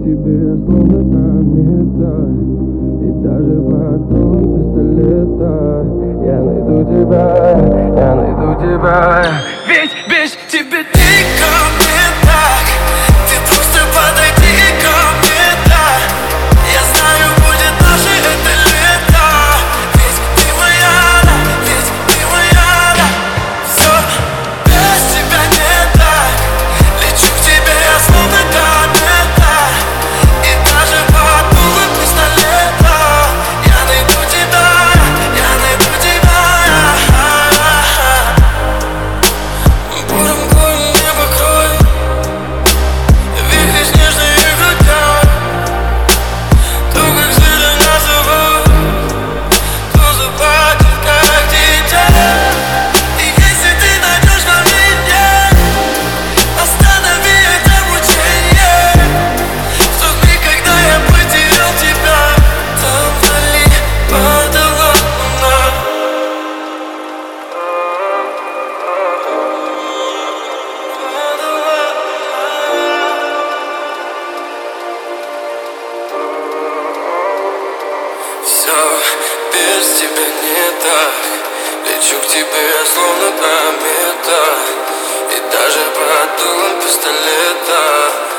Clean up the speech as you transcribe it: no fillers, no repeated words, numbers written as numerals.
к тебе словно комета, и даже под дулом пистолета я найду тебя, я найду тебя. Ведь без тебя дико мне так. Ты просто подойди ко мне, да. Я знаю, будет наше это лето. Ведь ты моя, да, ведь ты моя, да. Все без тебя не так. Лечу к тебе, я словно комета, и даже под дулом пистолета я найду тебя, я найду тебя. Буром горн небо крой, вихрь снежный и крутя. То, как звери назовут, то заплатит, как дитя. И если ты найдешь во мне, останови это мучение. В тот миг, когда я потерял тебя, там вдали падала луна. Все без тебя не так. Лечу к тебе, словно комета, и даже под дулом пистолета